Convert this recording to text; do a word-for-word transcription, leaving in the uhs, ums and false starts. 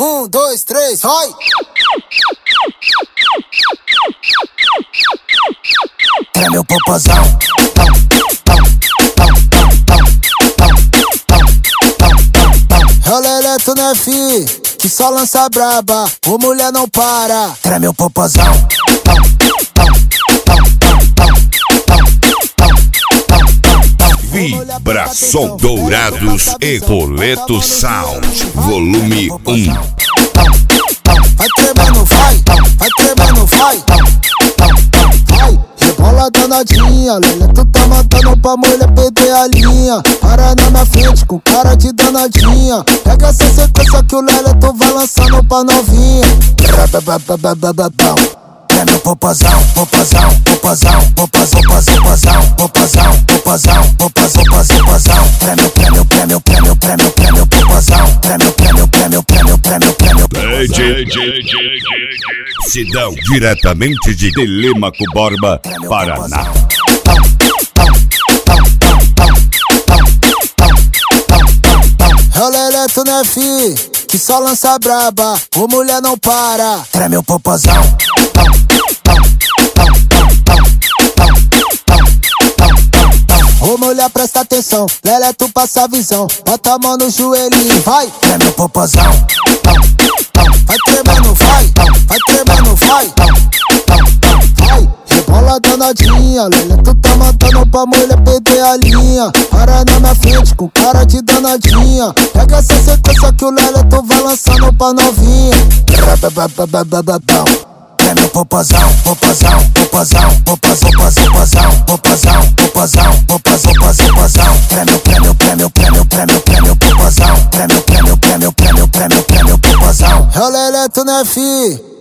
Um, dois, três, vai! Treme o popozão. É o Leleto, né, fi? Que só lança braba, o mulher não para. Treme o popozão. Vibração Dourados e Boleto Sound, volume um. Vai tremendo, vai, vai tremendo, vai. Vai, rebola danadinha, Leleto tá matando pra mulher perder a linha. Para na minha frente com cara de danadinha. Pega essa sequência que o Leleto vai lançando pra novinha. Treme o popozão, popozão, popozão, popozão, popozão, popozão, popozão, popozão, popozão. Treme o prêmio, prêmio, prêmio, prêmio, prêmio, popozão. Treme o prêmio, prêmio, prêmio, prêmio, prêmio. Sidão, diretamente de Telêmaco Borba, Paraná. É o Leleto, né, fi? Que só lança braba, o mulher não para. Treme o popozão. Ô mulher, presta atenção, Leleto passa a visão. Bota a mão no joelhinho, vai. Treme o popozão. Vai tremendo, vai. Vai tremendo, vai. Vai, rebola danadinha, Leleto tá matando pra mulher perder a linha. Para na minha frente com cara de danadinha. Pega essa sequência que o Leleto vai lançando pra novinha. Treme o popozão, popozão, popozão, popozão, popozão, popozão, popozão, popozão, popozão. Treme o prêmio, prêmio, prêmio, prêmio, prêmio, popozão. Treme o prêmio, prêmio, prêmio, prêmio, prêmio, popozão. É o Leleto, né, fi?